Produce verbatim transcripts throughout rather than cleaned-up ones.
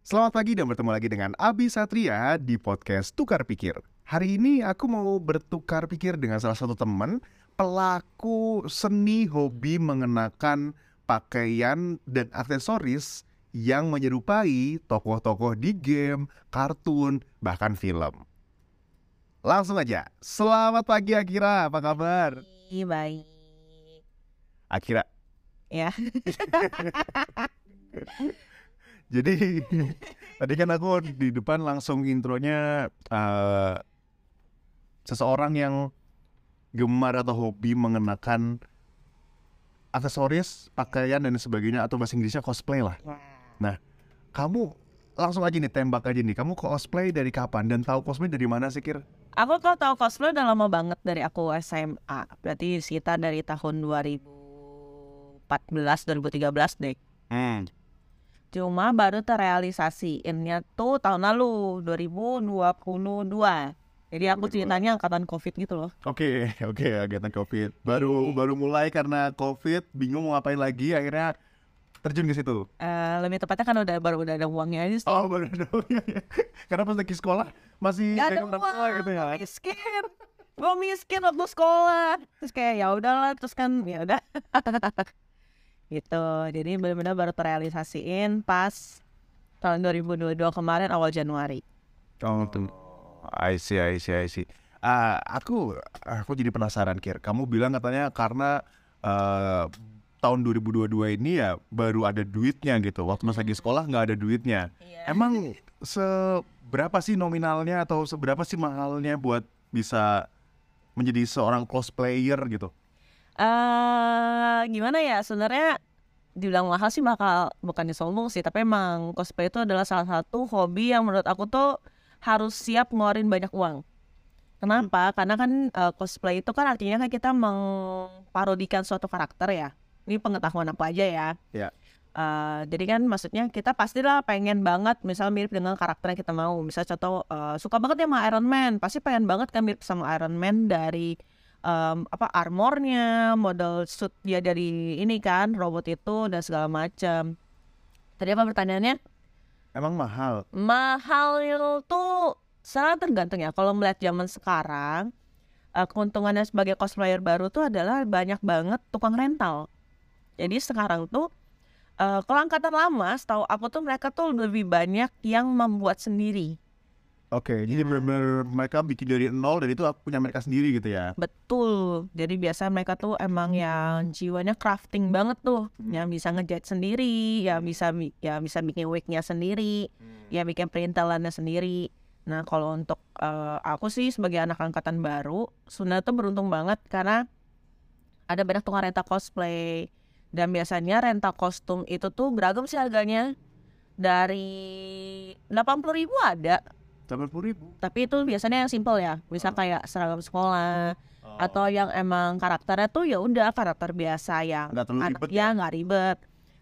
Selamat pagi dan bertemu lagi dengan Abi Satria di podcast Tukar Pikir. Hari ini aku mau bertukar pikir dengan salah satu teman pelaku seni hobi mengenakan pakaian dan aksesoris yang menyerupai tokoh-tokoh di game, kartun, bahkan film. Langsung aja, selamat pagi Akira, apa kabar? Baik, baik. Akira. Ya. Jadi tadi kan aku di depan langsung intronya uh, seseorang yang gemar atau hobi mengenakan aksesoris, pakaian dan sebagainya, atau bahasa Inggrisnya cosplay lah. Nah, kamu langsung aja nih tembak aja nih. Kamu cosplay dari kapan dan tahu cosplay dari mana sih, Kir? Aku kok tahu cosplay udah lama banget dari aku S M A. Berarti sekitar dari tahun dua ribu empat belas dua ribu tiga belas deh. Hmm. Cuma baru terrealisasiinnya tuh tahun lalu dua ribu dua puluh dua. Jadi aku ceritanya angkatan Covid gitu loh. Oke, okay, oke, okay, angkatan Covid. Baru baru mulai karena Covid, bingung mau ngapain lagi, akhirnya terjun ke situ. Uh, lebih tepatnya kan udah baru udah ada uangnya aja. Oh, baru ada uangnya. Karena pas lagi sekolah masih gak ada uang gitu ya. Miskin. Gue miskin waktu sekolah. Terus kayak ya udahlah, terus kan ya udah. Gitu. Jadi benar-benar baru terrealisasiin pas tahun dua ribu dua puluh dua kemarin awal Januari. Oh, tuh. I see, I see, I see. Uh, aku aku jadi penasaran, Kir. Kamu bilang katanya karena uh, tahun dua ribu dua puluh dua ini ya baru ada duitnya gitu. Waktu pas lagi sekolah nggak ada duitnya. Yeah. Emang seberapa sih nominalnya atau seberapa sih mahalnya buat bisa menjadi seorang cosplayer gitu? Uh, gimana ya, sebenarnya dibilang mahal sih bakal bukannya sombong sih, tapi emang cosplay itu adalah salah satu hobi yang menurut aku tuh harus siap ngeluarin banyak uang. Kenapa? Hmm. Karena kan uh, cosplay itu kan artinya kan kita mengparodikan suatu karakter ya. Ini pengetahuan aku aja ya. Yeah. Uh, jadi kan maksudnya kita pastilah pengen banget misal mirip dengan karakter yang kita mau. Misal contoh uh, suka banget ya sama Iron Man, pasti pengen banget kan mirip sama Iron Man dari Um, apa armornya, model suit dia dari ini kan robot itu dan segala macam. Tadi apa pertanyaannya? Emang mahal? Mahal itu sangat tergantung ya. Kalau melihat zaman sekarang, uh, keuntungannya sebagai cosplayer baru tuh adalah banyak banget tukang rental. Jadi sekarang tuh uh, kalau angkatan lama, setahu aku tuh mereka tuh lebih banyak yang membuat sendiri. Oke, okay, jadi benar-benar mereka bikin dari nol dan itu punya mereka sendiri gitu ya? Betul, jadi biasa mereka tuh emang yang jiwanya crafting banget tuh, hmm. yang bisa ngejahit sendiri, yang bisa ya bisa bikin wig-nya sendiri, hmm. yang bikin perintelannya sendiri. Nah kalau untuk uh, aku sih sebagai anak angkatan baru, sebenarnya tuh beruntung banget karena ada banyak tukang rental cosplay. Dan biasanya rental kostum itu tuh beragam sih harganya, dari delapan puluh ribu ada. delapan puluh ribu. Tapi itu biasanya yang simple ya, bisa kayak seragam sekolah, oh. atau yang emang karakternya tuh ya udah karakter biasa yang nggak terlalu ribet ya nggak ribet.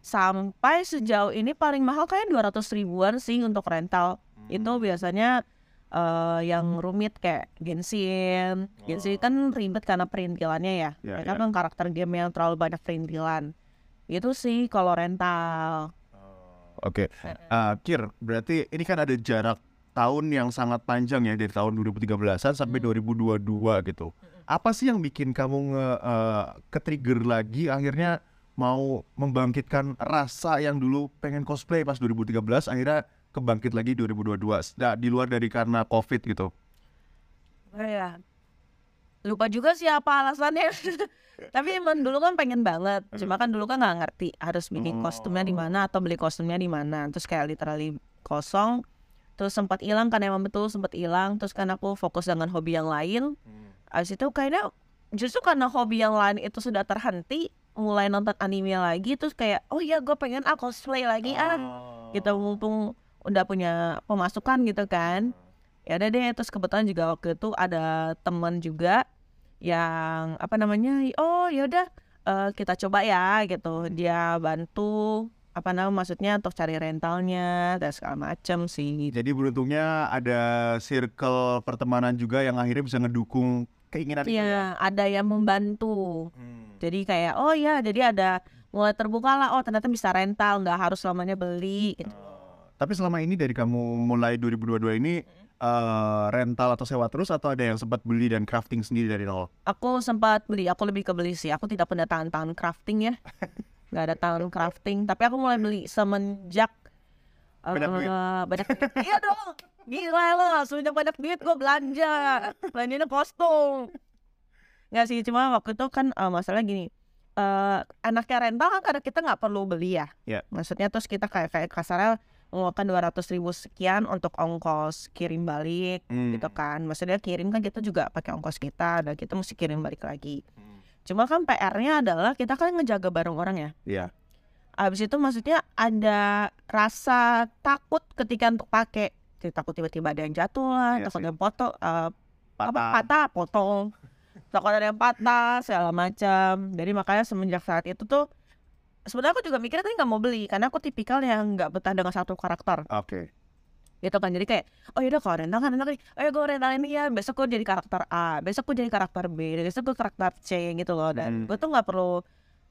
Sampai sejauh ini paling mahal kayak dua ratus ribuan sih untuk rental. Hmm. Itu biasanya uh, yang rumit kayak Genshin. Oh. Genshin kan ribet karena perintilannya ya. Yeah, Mereka yeah. kan karakter game yang terlalu banyak perintilan. Itu sih kalau rental. Oh. Oke, okay. uh, Kir, berarti ini kan ada jarak tahun yang sangat panjang ya, dari tahun dua ribu tiga belasan sampai hmm. dua ribu dua puluh dua gitu. Apa sih yang bikin kamu nge, uh, ke-trigger lagi akhirnya mau membangkitkan rasa yang dulu pengen cosplay pas dua ribu tiga belas akhirnya kebangkit lagi dua ribu dua puluh dua, nah, di luar dari karena Covid gitu? Oh ya, lupa juga sih apa alasannya. Tapi emang dulu kan pengen banget, cuma kan dulu kan nggak ngerti harus bikin oh. kostumnya di mana atau beli kostumnya di mana. Terus kayak literally kosong. Terus sempat hilang kan, emang betul sempat hilang. Terus kan aku fokus dengan hobi yang lain. Hmm. Abis itu kayaknya justru karena hobi yang lain itu sudah terhenti, mulai nonton anime lagi. Terus kayak oh ya gue pengen ah cosplay lagi ah. Oh. Gitu mumpung udah punya pemasukan gitu kan. Ya udah deh. Terus kebetulan juga waktu itu ada teman juga yang apa namanya, oh ya udah uh, kita coba ya gitu. Dia bantu apa namanya maksudnya untuk cari rentalnya dan segala macam sih. Jadi beruntungnya ada circle pertemanan juga yang akhirnya bisa ngedukung keinginan itu. Iya, ada yang membantu. Hmm. Jadi kayak oh ya, jadi ada mulai terbuka lah, oh ternyata bisa rental, nggak harus selamanya beli gitu. Oh, Tapi selama ini dari kamu mulai dua ribu dua puluh dua ini eh, rental atau sewa terus atau ada yang sempat beli dan crafting sendiri dari nol? Aku sempat beli, aku lebih ke beli sih. Aku tidak punya tangan-tangan crafting ya. Nggak ada tangan crafting. Tapi aku mulai beli semenjak eh, Banyak duit. banyak duit. Iya dong. Gila lo, semenjak banyak duit gue belanja. Belanjanya kostum. Nggak sih, cuma waktu itu kan eh, masalah gini. eh Enaknya rental kan karena kita nggak perlu beli ya. Iya. Maksudnya terus kita kayak, kayak kasarnya mengeluarkan dua ratus ribu sekian untuk ongkos kirim balik Hmm. gitu kan. Maksudnya kirim kan kita juga pakai ongkos kita dan kita mesti kirim balik lagi. Hmm. Cuma kan P R-nya adalah kita kan ngejaga barang orang ya. Iya. Habis itu maksudnya ada rasa takut ketika untuk pakai. Takut tiba-tiba ada yang jatuh lah, Iya takut sih. ada yang potong, eh, apa Patah. patah, potong, takut ada yang patah segala macam. Jadi makanya semenjak saat itu tuh sebenarnya aku juga mikirnya tadi nggak mau beli karena aku tipikal yang nggak betah dengan satu karakter Oke. gitu kan. Jadi kayak oh yaudah kalau rental kan rental nih, oh ya gue rental ini ya, besok gue jadi karakter A, besok gue jadi karakter B, besok gue karakter C gitu loh. Dan Hmm. gue tuh nggak perlu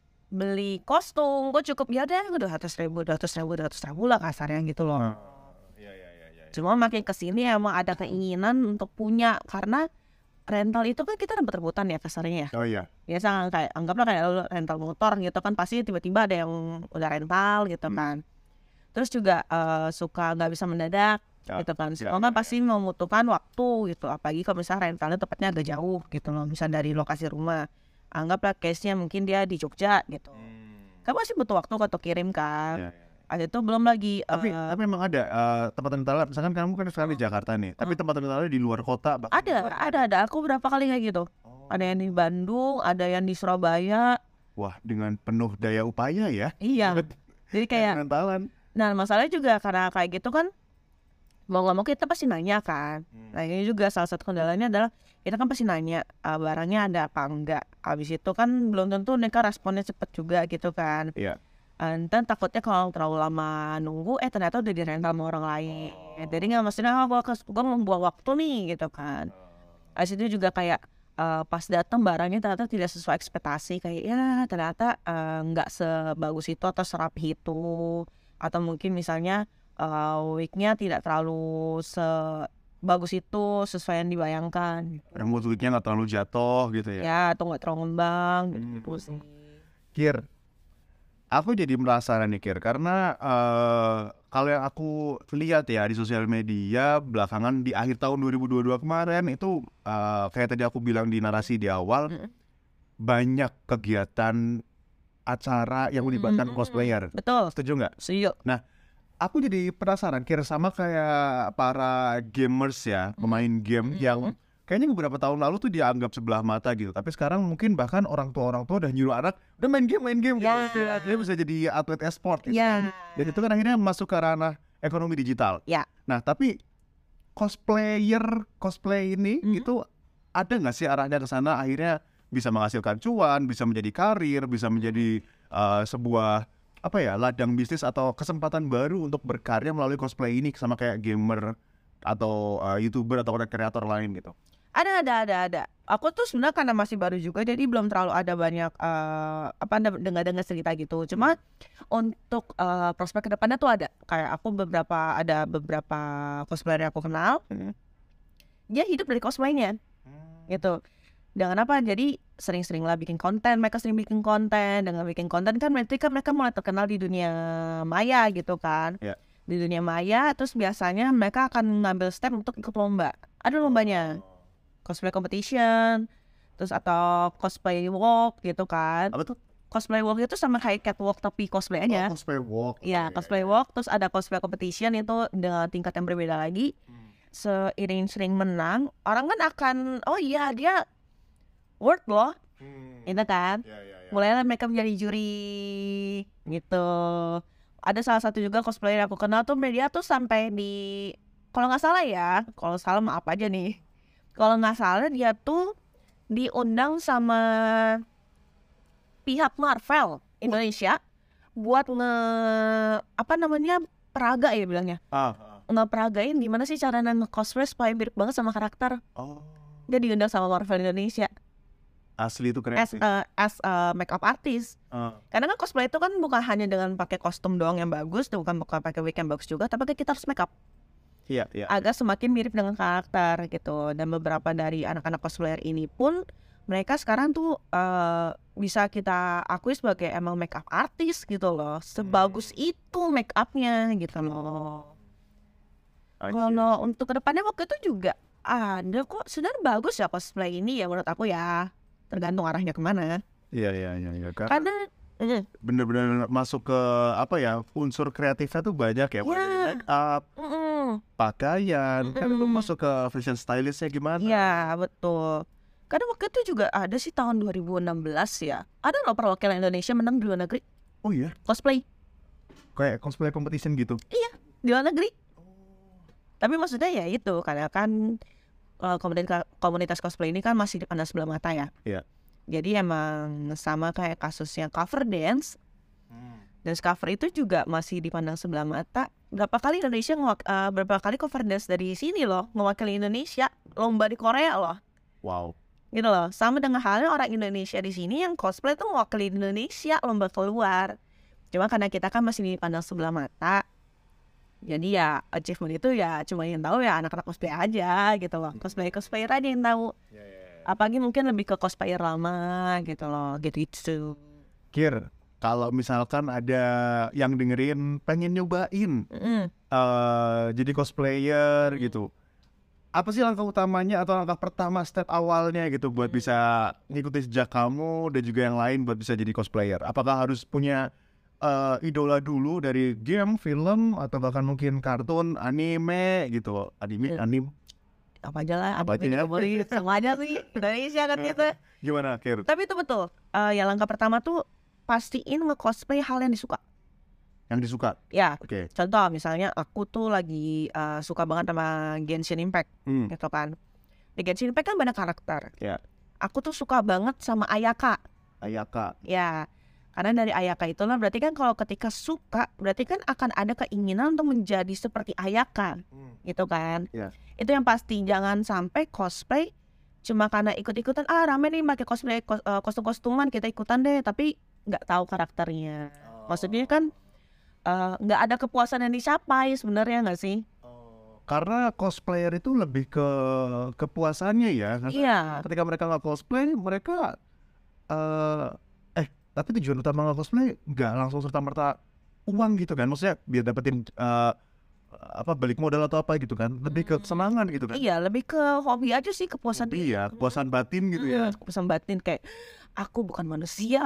beli kostum, gue cukup ya deh dua ratus ribu, dua ratus ribu, dua ratus ribu lah kasarnya gitu loh. Oh, iya, iya, iya, iya. Cuma makin kesini emang ada keinginan untuk punya karena rental itu kan kita dapat rebutan ya kasarnya ya. Oh iya. Biasa kayak anggaplah kayak lu rental motor gitu kan, pasti tiba-tiba ada yang udah rental gitu kan. Terus juga eh, suka nggak bisa mendadak Ya, gitu kan. ya, Semua kan ya, pasti membutuhkan waktu gitu. Apalagi kalau misalnya rentalnya tepatnya agak jauh gitu loh, misalnya dari lokasi rumah. Anggaplah case-nya mungkin dia di Jogja gitu. Hmm. Kan pasti butuh waktu untuk kirim kan. Iya, iya. Ada itu belum lagi Tapi eh, tapi memang ada eh, tempat rental, misalkan kamu kan sekarang di Jakarta nih, tapi tempat rentalnya di luar kota bahkan di ada, luar- ada, ada. Aku berapa kali kayak gitu. Oh. Ada yang di Bandung, ada yang di Surabaya. Wah, dengan penuh daya upaya ya. Iya. Jadi kayak Rentalan. nah masalahnya juga karena kayak gitu kan mau nggak mau kita pasti nanya kan. Hmm. Nah ini juga salah satu kendalanya adalah kita kan pasti nanya uh, barangnya ada apa enggak. Habis itu kan belum tentu mereka responnya cepet juga gitu kan. Iya. Enten takutnya kalau terlalu lama nunggu eh ternyata udah dirental sama orang lain. Jadi nggak maksudnya oh, gua, kes- gua membuang waktu nih gitu kan. Habis itu juga kayak uh, pas datang barangnya ternyata tidak sesuai ekspektasi, kayak ya ternyata uh, nggak sebagus itu atau serapi itu, atau mungkin misalnya uh, wig-nya tidak terlalu sebagus itu sesuai yang dibayangkan Rambut wignya nggak terlalu jatuh gitu ya. ya, atau nggak terlalu ngembang gitu Hmm. sih. Kir, aku jadi penasaran nih Kir, karena eh, kalau yang aku lihat ya di sosial media belakangan di akhir tahun dua ribu dua puluh dua kemarin itu eh, kayak tadi aku bilang di narasi di awal, Mm-mm. banyak kegiatan acara yang melibatkan Mm-mm. cosplayer. Betul, Setuju nggak? setuju. Aku jadi penasaran Kir, sama kayak para gamers ya, pemain game Mm-mm. yang kayaknya beberapa tahun lalu tuh dianggap sebelah mata gitu, tapi sekarang mungkin bahkan orang tua orang tua udah nyuruh anak udah main game main game Ya. gitu. Dia bisa jadi atlet e-sport gitu. Ya. Dan itu kan akhirnya masuk ke ranah ekonomi digital. Ya. Nah tapi cosplayer cosplay ini Mhm. itu ada nggak sih arahnya ke sana, akhirnya bisa menghasilkan cuan, bisa menjadi karir, bisa menjadi uh, sebuah apa ya ladang bisnis atau kesempatan baru untuk berkarya melalui cosplay ini sama kayak gamer atau uh, youtuber atau content kreator lain gitu. Ada, ada, ada, ada. Aku tuh sebenarnya karena masih baru juga, jadi belum terlalu ada banyak eh, apa dengar-dengar cerita gitu. Cuma untuk eh, prospek kedepannya tuh ada. Kayak aku beberapa ada beberapa cosplayer yang aku kenal, Hmm. dia hidup dari cosplaynya gitu. Dengan apa? Jadi sering-sering lah bikin konten. Mereka sering bikin konten. Dengan bikin konten kan berarti kan mereka mulai terkenal di dunia maya gitu kan. Ya. Di dunia maya, terus biasanya mereka akan ngambil step untuk ikut lomba. Ada lombanya. Cosplay competition, terus atau cosplay walk gitu kan. Apa tuh? Cosplay walk itu sama kayak catwalk tapi cosplay aja. Oh, cosplay walk. Iya, Oke. cosplay walk, terus ada cosplay competition itu dengan tingkat yang berbeda lagi. Hmm. Seiring sering menang, orang kan akan oh iya dia worth loh, Hmm. itu kan. Ya, ya, ya. Mulailah mereka menjadi juri gitu. Ada salah satu juga cosplayer yang aku kenal tuh media tuh sampai di kalau nggak salah ya, kalau salah maaf aja nih. Kalau nggak salah dia tuh diundang sama pihak Marvel Indonesia buat nge apa namanya peraga ya bilangnya, Ah, ah. ngeperagain gimana sih cara nge cosplay supaya mirip banget sama karakter. Oh. Dia diundang sama Marvel Indonesia. Asli itu keren as sih. a, as a makeup artist. Uh, Karena kan cosplay itu kan bukan hanya dengan pakai kostum doang yang bagus, dan bukan bukan pakai wig yang bagus juga, tapi kita harus makeup iya, iya. agar semakin mirip dengan karakter gitu. Dan beberapa dari anak-anak cosplayer ini pun mereka sekarang tuh uh, bisa kita akui sebagai emang makeup artist gitu loh. Sebagus itu makeupnya gitu loh. Kalau untuk kedepannya waktu itu juga ada kok sebenarnya bagus ya cosplay ini ya menurut aku ya. Tergantung arahnya kemana. Iya, iya, iya, iya. Karena mm, bener-bener masuk ke apa ya, unsur kreatifnya tuh banyak ya, mulai dari ya, make up, mm-mm. pakaian, kan lu Mm-mm. masuk ke fashion stylistnya gimana? Iya betul. Karena waktu itu juga ada sih tahun dua ribu enam belas ya. Ada loh perwakilan Indonesia menang di luar negeri Oh iya, cosplay kayak cosplay competition gitu. di luar negeri. Tapi maksudnya ya itu karena kan uh, komunitas komunitas cosplay ini kan masih dipandang sebelah mata ya. Iya. Jadi emang sama kayak kasusnya cover dance. Dan cover itu juga masih dipandang sebelah mata. Berapa kali Indonesia ngewak, uh, berapa kali cover dance dari sini loh mewakili Indonesia lomba di Korea loh. Wow. Gitu loh. Sama dengan halnya orang Indonesia di sini yang cosplay tuh mewakili Indonesia lomba keluar. Cuma karena kita kan masih dipandang sebelah mata. Jadi ya achievement itu ya cuma yang tahu ya anak-anak cosplay aja gitu loh. Cosplay cosplayer aja yang tahu. Apalagi mungkin lebih ke cosplayer lama gitu loh. Gitu. Kir, kalau misalkan ada yang dengerin pengen nyobain Mm-mm. eh jadi cosplayer gitu, apa sih langkah utamanya atau langkah pertama step awalnya gitu buat bisa ngikutin jejak kamu dan juga yang lain buat bisa jadi cosplayer? Apakah harus punya eh, idola dulu dari game, film, atau bahkan mungkin kartun, anime gitu? Anime, Hmm. anim, Apa aja lah. Apa aja ya? Boleh sama aja sih. Indonesia kan gitu. gimana Kir? Tapi itu betul. Eh, ya langkah pertama tuh pastiin nge-cosplay hal yang disuka. Yang disuka? Ya, Oke. contoh misalnya aku tuh lagi uh, suka banget sama Genshin Impact Hmm. gitu kan. Di Genshin Impact kan banyak karakter. Ya. Aku tuh suka banget sama Ayaka. Ayaka. Ya, karena dari Ayaka itulah berarti kan kalau ketika suka berarti kan akan ada keinginan untuk menjadi seperti Ayaka gitu kan. Ya. Itu yang pasti, jangan sampai cosplay cuma karena ikut-ikutan, ah rame nih pakai cosplay kos- uh, kostum-kostuman kita ikutan deh, tapi nggak tahu karakternya. Maksudnya kan uh, nggak ada kepuasan yang dicapai sebenarnya nggak sih? Karena cosplayer itu lebih ke kepuasannya ya. Karena Iya, ketika mereka nggak cosplay, mereka eh eh tapi tujuan utama nggak cosplay nggak langsung serta merta uang gitu kan? Maksudnya biar dapetin eh, apa balik modal atau apa gitu kan? Lebih ke kesenangan gitu kan? iya lebih ke hobi aja sih, kepuasan diri. Iya, kepuasan batin gitu ya. Hmm, kepuasan batin kayak aku bukan manusia,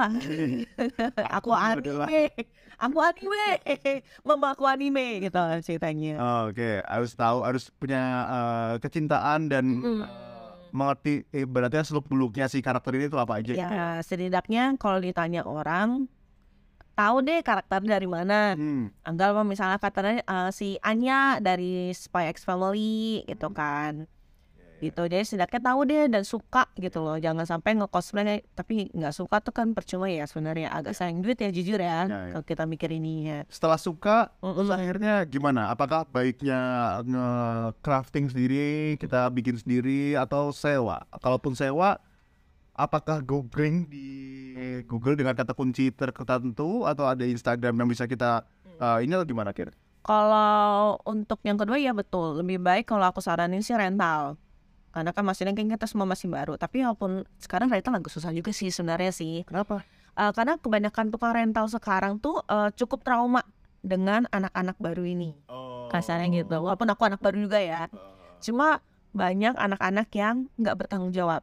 aku adalah- anime, aku anime, mama aku anime gitu ceritanya. Oh, Oke, harus tahu, harus punya eh, kecintaan dan Mm. eh, mengerti eh, berarti seluk beluknya si karakter ini tuh apa aja. Ya setidaknya kalau ditanya orang, tahu deh karakter dari mana. Hmm. Anggap misalnya katanya eh, si Anya dari Spy X Family gitu kan. Gitu, jadi setidaknya tahu deh dan suka gitu loh. Jangan sampai nge-cosplay tapi nggak suka tuh kan percuma ya sebenarnya. Agak sayang duit ya jujur ya, Ya, ya. kalau kita mikir ini ya. Setelah suka, Mm-mm. terus akhirnya gimana? Apakah baiknya nge-crafting sendiri, kita bikin sendiri, atau sewa? Kalaupun sewa, apakah googling di Google dengan kata kunci tertentu, atau ada Instagram yang bisa kita uh, ini atau gimana Kir? Kalau untuk yang kedua ya betul, lebih baik kalau aku saranin sih rental. Karena kan maksudnya kan kita semua masih baru. Tapi walaupun sekarang rental agak susah juga sih sebenarnya sih. Kenapa? Eh, karena kebanyakan tukang rental sekarang tuh eh, cukup trauma dengan anak-anak baru ini. Kasarnya gitu. Walaupun aku anak baru juga ya. Cuma banyak anak-anak yang nggak bertanggung jawab.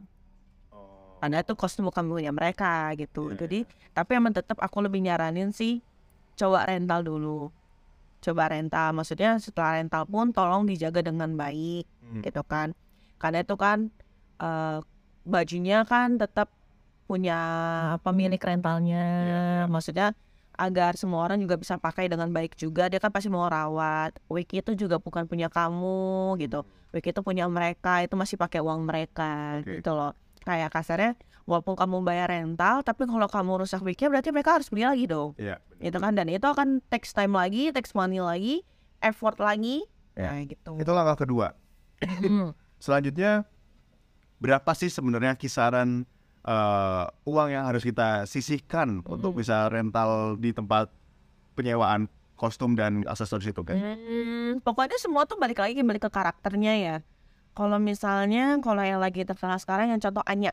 Karena itu kostum bukan punya mereka gitu. Jadi tapi emang tetap aku lebih nyaranin sih coba rental dulu. Coba rental, maksudnya setelah rental pun tolong dijaga dengan baik Hmm. gitu kan. Karena itu kan eh, bajunya kan tetap punya pemilik rentalnya. Maksudnya agar semua orang juga bisa pakai dengan baik juga. Dia kan pasti mau rawat. Wig itu juga bukan punya kamu gitu. Wig itu punya mereka, itu masih pakai uang mereka Oke. gitu loh. Kayak kasarnya walaupun kamu bayar rental, tapi kalau kamu rusak wignya berarti mereka harus beli lagi dong. Iya. Itu kan, dan itu akan takes time lagi, takes money lagi, effort lagi. Ya. Nah gitu. Itu langkah kedua. Selanjutnya, berapa sih sebenarnya kisaran uh, uang yang harus kita sisihkan Hmm. untuk bisa rental di tempat penyewaan kostum dan aksesoris itu kan? Hmm, pokoknya semua tuh balik lagi balik ke karakternya ya. Kalau misalnya kalau yang lagi terkenal sekarang yang contoh Anya.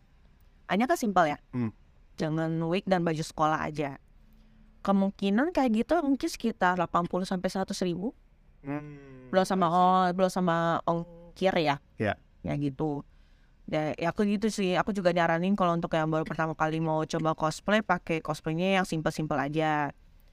Anya kan simpel ya. Hmm. Jangan wig dan baju sekolah aja. Kemungkinan kayak gitu mungkin sekitar delapan puluh sampai seratus ribu. Hmm. Belum sama oh, belum sama ongkir ya. Ya. Ya gitu. Ya, ya aku gitu sih. Aku juga nyaranin kalau untuk yang baru pertama kali mau coba cosplay, pakai cosplaynya yang simpel-simpel aja.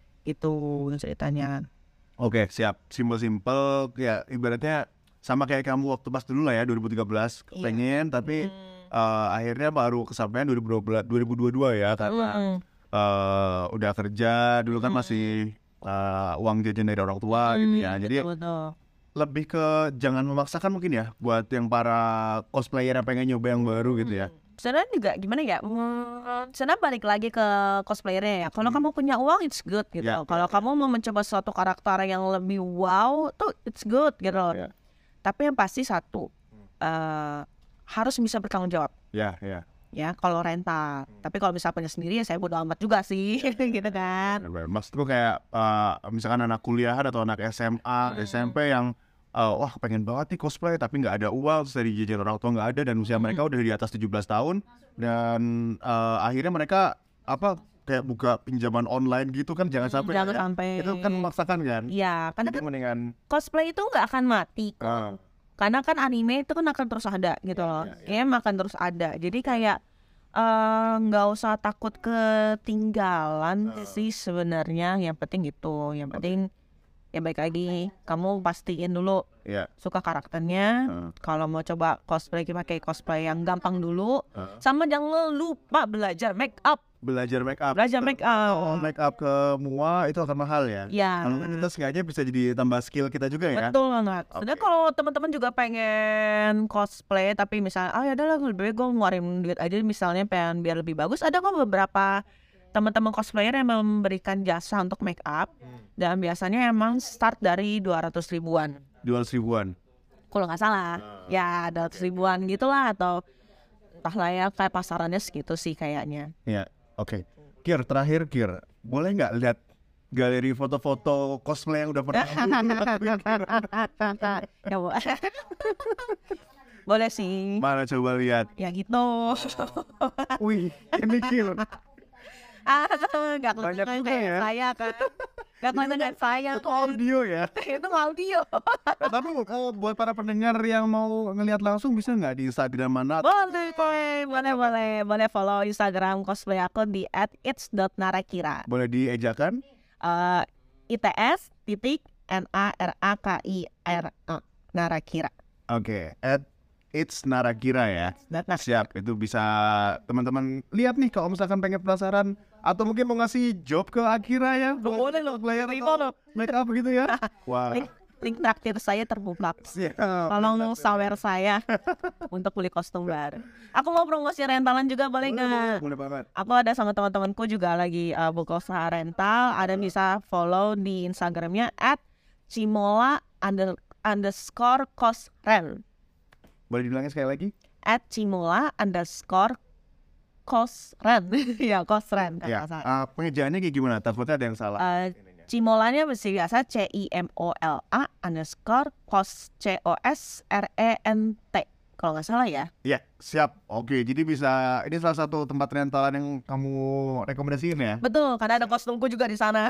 Itu ceritanya. Oke, siap. Simpel-simpel, ya ibaratnya sama kayak kamu waktu pas dulu lah ya, dua ribu tiga belas Iya. pengen, tapi Hmm. uh, akhirnya baru kesampaian dua ribu dua belas, dua ribu dua puluh dua ya, karena Hmm. uh, udah kerja, dulu kan Hmm. masih uh, uang jajan dari orang tua gitu ya. Hmm, Jadi betul-betul. lebih ke jangan memaksakan mungkin ya, buat yang para cosplayer yang pengen nyoba yang baru gitu ya. Sebenarnya juga gimana ya? Hmm, sebenarnya balik lagi ke cosplayernya ya. Kalau kamu punya uang, it's good gitu. Ya, Kalau kamu mau mencoba suatu karakter yang lebih wow, tuh it's good gitu loh. Ya. Tapi yang pasti satu, eh, harus bisa bertanggung jawab. Ya, ya. Ya, kalau rental. Tapi kalau misalnya punya sendiri ya saya bodo amat juga sih, gitu kan. Maksudku kayak uh, misalkan anak kuliahan atau anak S M A, S M P yang uh, wah pengen banget nih cosplay tapi nggak ada uang, terus dari jajan orang tua nggak ada dan usia mereka udah di atas tujuh belas tahun dan uh, akhirnya mereka apa kayak buka pinjaman online gitu kan, jangan sampai Jangan ya. sampai. Itu kan memaksakan kan. Iya, karena Jadi kan mendingan cosplay itu nggak akan mati. ah, Karena kan anime itu kan akan terus ada gitu loh. ya, Game akan terus ada. Jadi kayak eh, nggak usah takut ketinggalan Ah. sih sebenarnya. Yang penting gitu. Yang penting ya baik lagi kamu pastiin dulu ya. suka karakternya. Ah. Kalau mau coba cosplay pakai cosplay yang gampang dulu. Ah. Sama jangan lupa belajar make up. Belajar make up. Belajar make up. Make up ke mua itu akan mahal ya. Ya. Kalau kita sengaja bisa jadi tambah skill kita juga ya. Betul banget. Sebenarnya Oke. kalau teman-teman juga pengen cosplay tapi misalnya ah ya udah lebih baik gue ngeluarin duit aja misalnya pengen biar lebih bagus, ada kok beberapa teman-teman cosplayer yang memberikan jasa untuk make up dan biasanya emang start dari dua ratus ribuan Dua ratus ribuan. kalau nggak salah. Ya dua ratus ribuan gitulah atau entahlah ya kayak pasarannya segitu sih kayaknya. Ya, oke. Kir, terakhir Kir, boleh nggak lihat galeri foto-foto cosplay yang udah pernah Ya Bu. Boleh sih. mana coba lihat. Ya gitu. Wih, ini Kir. Ah, nggak Banyak kelihatan juga kayak ya. saya kan. Nggak kelihatan kayak saya. Itu audio ya. Itu audio. Nah, tapi eh, buat para pendengar yang mau ngelihat langsung bisa nggak di Instagram mana? Boleh, boleh, boleh, boleh, boleh follow Instagram cosplay aku di at its dot narakira. Boleh diejakan? Eh, I T S titik N A R A K I R A Narakira. Oke, at It's Narakira ya. Nah, Siap, itu bisa teman-teman lihat nih kalau misalkan pengen penasaran atau mungkin mau ngasih job ke Akira ya. boleh loh, player terima loh. make up gitu ya. Wah. Link, link traktir saya terbuka. Siap. Tolong sawer saya untuk beli kostum baru. Aku mau promosi rentalan juga boleh nggak? Boleh banget. Aku ada sama teman-temanku juga lagi uh, buka usaha rental. Ada bisa follow di Instagramnya at cimola under, underscore cosren. Boleh dibilangin sekali lagi? At cimola underscore cosren. Ya cosren. Ya. Uh, pengejaannya kayak gimana? Takutnya ada yang salah. Uh, Cimolanya masih biasa C I M O L A underscore cos C O S R E N T kalau nggak salah ya. Iya, siap. Oke, jadi bisa ini salah satu tempat rentalan yang kamu rekomendasiin ya? Betul, karena ada kostumku juga di sana.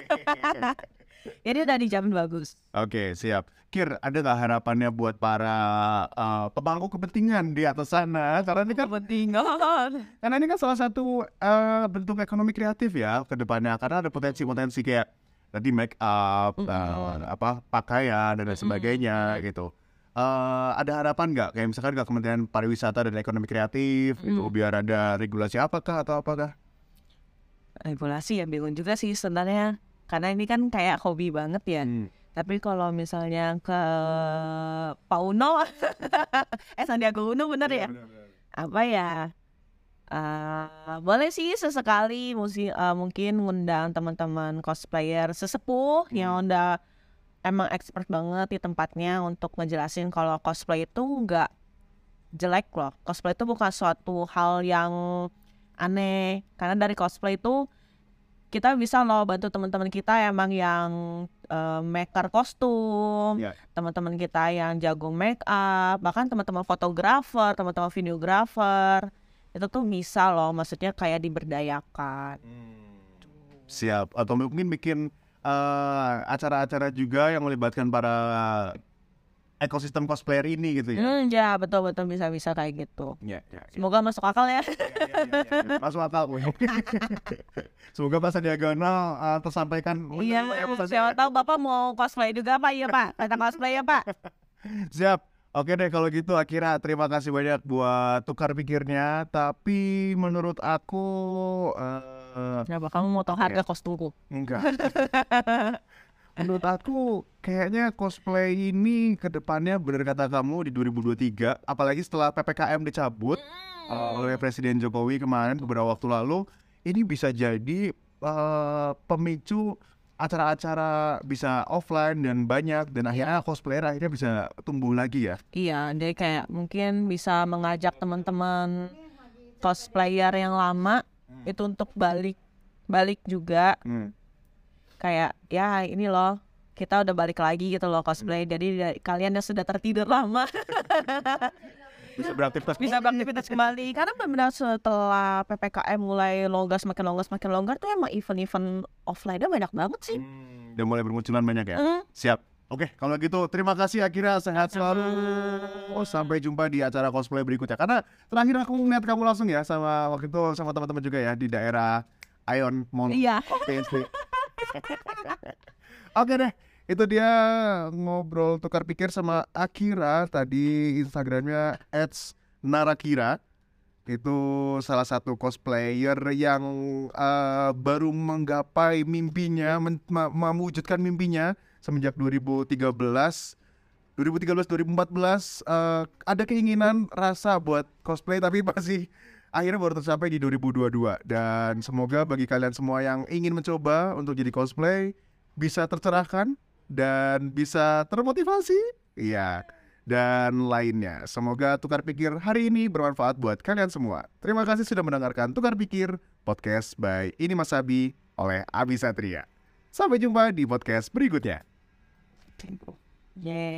Jadi udah dijamin bagus. Oke, siap. Kir, ada nggak harapannya buat para uh, pemangku kepentingan di atas sana? Karena ini kan Kepentingan. karena ini kan salah satu uh, bentuk ekonomi kreatif ya ke depannya. Karena ada potensi-potensi kayak tadi make up, uh, apa pakaian dan lain sebagainya gitu. Uh, ada harapan nggak kayak misalkan nggak Kementerian Pariwisata dan Ekonomi Kreatif itu biar ada regulasi apakah atau apakah? Regulasi ya bingung juga sih sebenarnya. Karena ini kan kayak hobi banget ya. Hmm. Tapi kalau misalnya ke Pak Uno, eh Sandiaga Uno bener ya? Apa ya? Uh, boleh sih sesekali musi, uh, mungkin ngundang teman-teman cosplayer sesepuh yang udah emang expert banget di tempatnya untuk ngejelasin kalau cosplay itu nggak jelek loh. Cosplay itu bukan suatu hal yang aneh, karena dari cosplay itu kita bisa loh bantu teman-teman kita emang yang uh, maker kostum, Ya. teman-teman kita yang jago make up, bahkan teman-teman fotografer, teman-teman videografer, itu tuh bisa loh, maksudnya kayak diberdayakan. Siap. Atau mungkin bikin eh, acara-acara juga yang melibatkan para ekosistem cosplayer ini gitu ya. Hmm, ya betul-betul bisa-bisa kayak gitu. Ya, ya, ya. Semoga masuk akal ya. Ya, ya, ya, ya. Masuk akal. Boy. Semoga Pak Sandiaga Uno uh, tersampaikan. Iya, siapa tahu Bapak mau cosplay juga Pak, iya Pak, kita cosplay ya Pak. Siap. Oke deh kalau gitu Akira, terima kasih banyak buat tukar pikirnya. Tapi menurut aku uh, Kenapa kamu mau tahu harga kostumku? enggak. Menurut aku kayaknya cosplay ini ke depannya bener kata kamu di dua ribu dua puluh tiga, apalagi setelah P P K M dicabut uh, oleh Presiden Jokowi kemarin beberapa waktu lalu, ini bisa jadi uh, pemicu acara-acara bisa offline dan banyak, dan akhirnya cosplayer akhirnya bisa tumbuh lagi ya. Iya, dia kayak mungkin bisa mengajak teman-teman cosplayer yang lama itu untuk balik balik juga. Hmm. Kayak ya ini loh, kita udah balik lagi gitu loh cosplay. Jadi dari- kalian yang sudah tertidur lama Bisa beraktivitas. bisa beraktivitas kembali. Karena benar setelah P P K M mulai longgar, semakin longgar semakin longgar tuh emang event-event offline-nya banyak banget sih. Hmm, udah mulai bermunculan banyak ya. Hmm. Siap. Oke, kalau gitu terima kasih Akira, sehat selalu. Oh, sampai jumpa di acara cosplay berikutnya. Karena terakhir aku ngeliat kamu langsung ya sama waktu itu sama teman-teman juga ya di daerah Ion Mall Iya. P S D. Oke deh, itu dia ngobrol tukar pikir sama Akira tadi, Instagramnya et narakira. Itu salah satu cosplayer yang uh, baru menggapai mimpinya, men- ma- mewujudkan mimpinya semenjak dua ribu tiga belas dua ribu tiga belas dua ribu empat belas uh, ada keinginan rasa buat cosplay tapi masih akhirnya baru tercapai di dua ribu dua puluh dua. Dan semoga bagi kalian semua yang ingin mencoba untuk jadi cosplay bisa tercerahkan dan bisa termotivasi, iya, dan lainnya. Semoga tukar pikir hari ini bermanfaat buat kalian semua. Terima kasih sudah mendengarkan Tukar Pikir Podcast by Ini Mas Abi oleh Abi Satria. Sampai jumpa di podcast berikutnya. Yeah.